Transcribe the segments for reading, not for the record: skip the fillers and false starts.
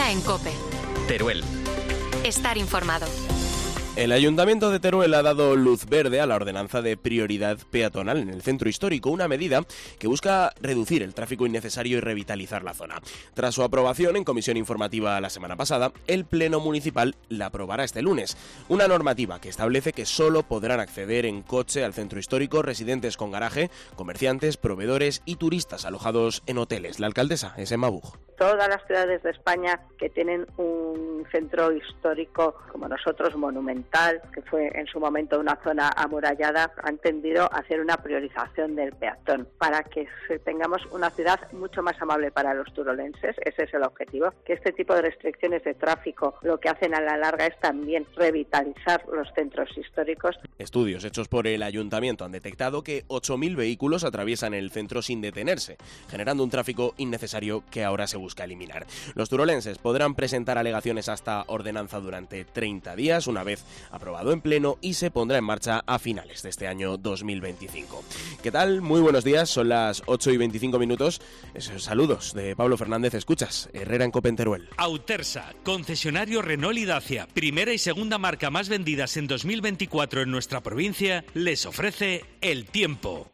Herrera en COPE. Teruel. Estar informado. El Ayuntamiento de Teruel ha dado luz verde a la ordenanza de prioridad peatonal en el centro histórico, una medida que busca reducir el tráfico innecesario y revitalizar la zona. Tras su aprobación en comisión informativa la semana pasada, el Pleno Municipal la aprobará este lunes. Una normativa que establece que solo podrán acceder en coche al centro histórico residentes con garaje, comerciantes, proveedores y turistas alojados en hoteles. La alcaldesa es Emma Bug. Todas las ciudades de España que tienen un centro histórico como nosotros, monumental, que fue en su momento una zona amurallada, han tendido a hacer una priorización del peatón para que tengamos una ciudad mucho más amable para los turolenses. Ese es el objetivo, que este tipo de restricciones de tráfico lo que hacen a la larga es también revitalizar los centros históricos. Estudios hechos por el Ayuntamiento han detectado que 8.000 vehículos atraviesan el centro sin detenerse, generando un tráfico innecesario que ahora se busca eliminar. Los turolenses podrán presentar alegaciones a esta ordenanza durante 30 días, una vez aprobado en pleno, y se pondrá en marcha a finales de este año 2025. ¿Qué tal? Muy buenos días, son las 8:25. Esos saludos de Pablo Fernández. Escuchas Herrera en COPE en Teruel. Autersa, concesionario Renault y Dacia, primera y segunda marca más vendidas en 2024 en nuestra provincia, les ofrece el tiempo.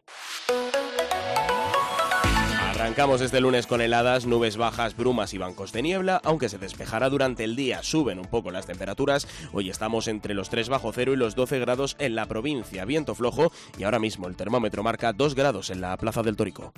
Arrancamos este lunes con heladas, nubes bajas, brumas y bancos de niebla, aunque se despejará durante el día. Suben un poco las temperaturas. Hoy estamos entre los 3 bajo cero y los 12 grados en la provincia. Viento flojo y ahora mismo el termómetro marca 2 grados en la Plaza del Tórico.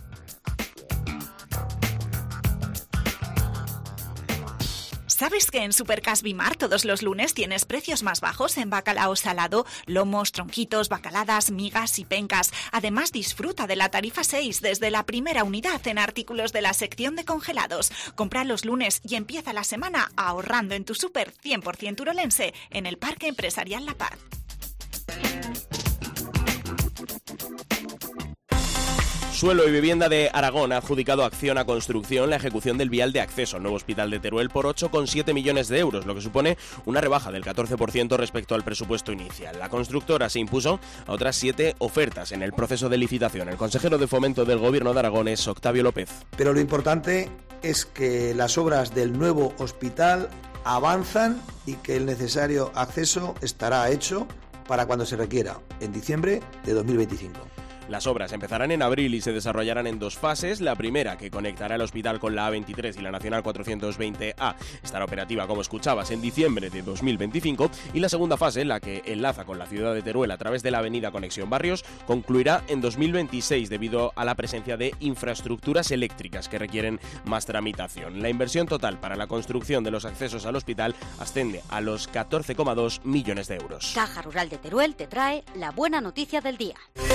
¿Sabes que en Supercas Bimar todos los lunes tienes precios más bajos en bacalao salado, lomos, tronquitos, bacaladas, migas y pencas? Además, disfruta de la tarifa 6 desde la primera unidad en artículos de la sección de congelados. Compra los lunes y empieza la semana ahorrando en tu súper 100% turolense en el Parque Empresarial La Paz. Suelo y Vivienda de Aragón ha adjudicado a Acciona Construcción la ejecución del vial de acceso al nuevo hospital de Teruel por 8,7 millones de euros, lo que supone una rebaja del 14% respecto al presupuesto inicial. La constructora se impuso a otras 7 ofertas en el proceso de licitación. El consejero de Fomento del Gobierno de Aragón es Octavio López. Pero lo importante es que las obras del nuevo hospital avanzan y que el necesario acceso estará hecho para cuando se requiera, en diciembre de 2025. Las obras empezarán en abril y se desarrollarán en 2 fases. La primera, que conectará el hospital con la A23 y la Nacional 420A, estará operativa, como escuchabas, en diciembre de 2025. Y la segunda fase, la que enlaza con la ciudad de Teruel a través de la avenida Conexión Barrios, concluirá en 2026 debido a la presencia de infraestructuras eléctricas que requieren más tramitación. La inversión total para la construcción de los accesos al hospital asciende a los 14,2 millones de euros. Caja Rural de Teruel te trae la buena noticia del día.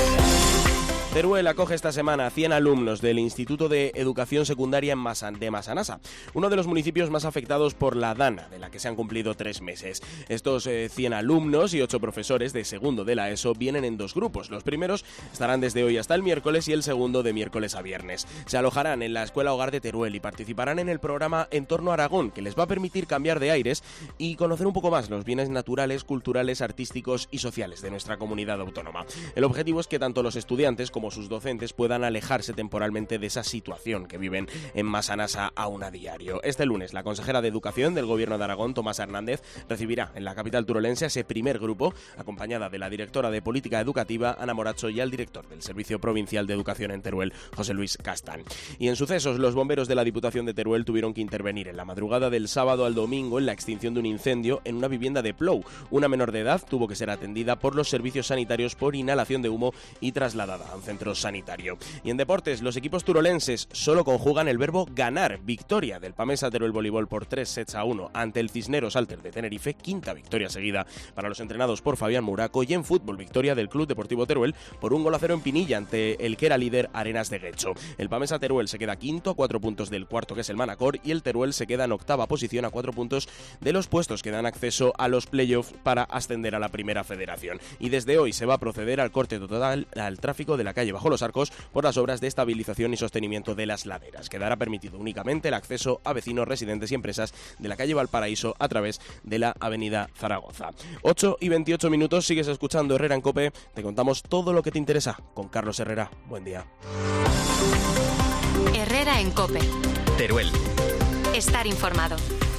Teruel acoge esta semana a 100 alumnos del Instituto de Educación Secundaria de Massanassa, uno de los municipios más afectados por la DANA, de la que se han cumplido 3 meses. Estos 100 alumnos y 8 profesores de segundo de la ESO vienen en 2 grupos. Los primeros estarán desde hoy hasta el miércoles y el segundo de miércoles a viernes. Se alojarán en la Escuela Hogar de Teruel y participarán en el programa Entorno Aragón, que les va a permitir cambiar de aires y conocer un poco más los bienes naturales, culturales, artísticos y sociales de nuestra comunidad autónoma. El objetivo es que tanto los estudiantes como sus docentes puedan alejarse temporalmente de esa situación que viven en Massanassa aún a diario. Este lunes, la consejera de Educación del Gobierno de Aragón, Tomasa Hernández, recibirá en la capital turolense a ese primer grupo, acompañada de la directora de Política Educativa, Ana Moracho, y al director del Servicio Provincial de Educación en Teruel, José Luis Castán. Y en sucesos, los bomberos de la Diputación de Teruel tuvieron que intervenir en la madrugada del sábado al domingo en la extinción de un incendio en una vivienda de Plou. Una menor de edad tuvo que ser atendida por los servicios sanitarios por inhalación de humo y trasladada a un centro sanitario. Y en deportes, los equipos turolenses solo conjugan el verbo ganar. Victoria del Pamesa Teruel Voleibol por 3-1 ante el Cisneros Alter de Tenerife, 5ª victoria seguida para los entrenados por Fabián Muraco. Y en fútbol, victoria del Club Deportivo Teruel por 1-0 en Pinilla ante el que era líder Arenas de Guecho. El Pamesa Teruel se queda quinto a 4 puntos del cuarto, que es el Manacor, y el Teruel se queda en 8ª posición a 4 puntos de los puestos que dan acceso a los playoffs para ascender a la Primera Federación. Y desde hoy se va a proceder al corte total al tráfico de la calle Bajo los Arcos por las obras de estabilización y sostenimiento de las laderas. Quedará permitido únicamente el acceso a vecinos, residentes y empresas de la calle Valparaíso a través de la avenida Zaragoza. 8:28, sigues escuchando Herrera en COPE. Te contamos todo lo que te interesa con Carlos Herrera. Buen día. Herrera en COPE. Teruel. Estar informado.